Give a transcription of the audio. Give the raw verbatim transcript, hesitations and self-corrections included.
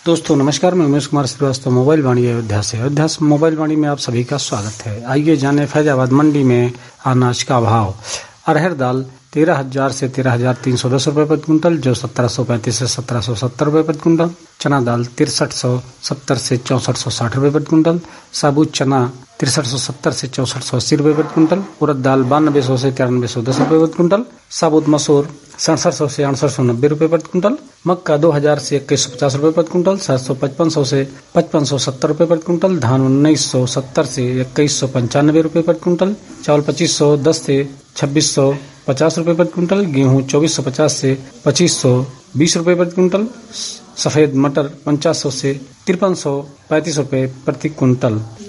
दोस्तों नमस्कार, मैं उमेश कुमार श्रीवास्तव मोबाइल वाणी अयोध्या से अयोध्या से मोबाइल वाणी में आप सभी का स्वागत है। आइए जाने फैजाबाद मंडी में अनाज का भाव। अरहर दाल तेरह हजार से तेरह हजार तीन सौ दस रुपए प्रति क्विंटल, जो सत्रह सौ पैंतीस से सत्रह सौ सत्तर रुपए प्रति क्विंटल। चना दाल तिरसठ सौ सत्तर से चौसठ सौ साठ रुपए प्रति क्विंटल। साबुत चना तिरसठ सौ सत्तर से चौसठ सौ अस्सी रुपए प्रति क्विंटल। उड़द दाल बानबे सौ से तिरानवे सौ दस रुपए प्रति क्विंटल। साबुत मसूर सड़सठ सौ से अड़सठ सौ नब्बे रुपए प्रति क्विंटल। मक्का दो हजार से इक्कीस सौ पचास रुपए प्रति क्विंटल। सात सौ पचपन सौ से पचपन सौ सत्तर रुपए प्रति क्विंटल। धान उन्नीस सौ सत्तर से इक्कीस सौ पंचानवे रुपए प्रति क्विंटल। चावल पच्चीस सौ दस से छब्बीस सौ पचास रुपए प्रति क्विंटल। गेहूं चौबीस सौ पचास से पच्चीस सौ बीस रुपए प्रति क्विंटल। सफेद मटर पचास सौ से तिरपन सौ पैंतीस रुपए प्रति क्विंटल।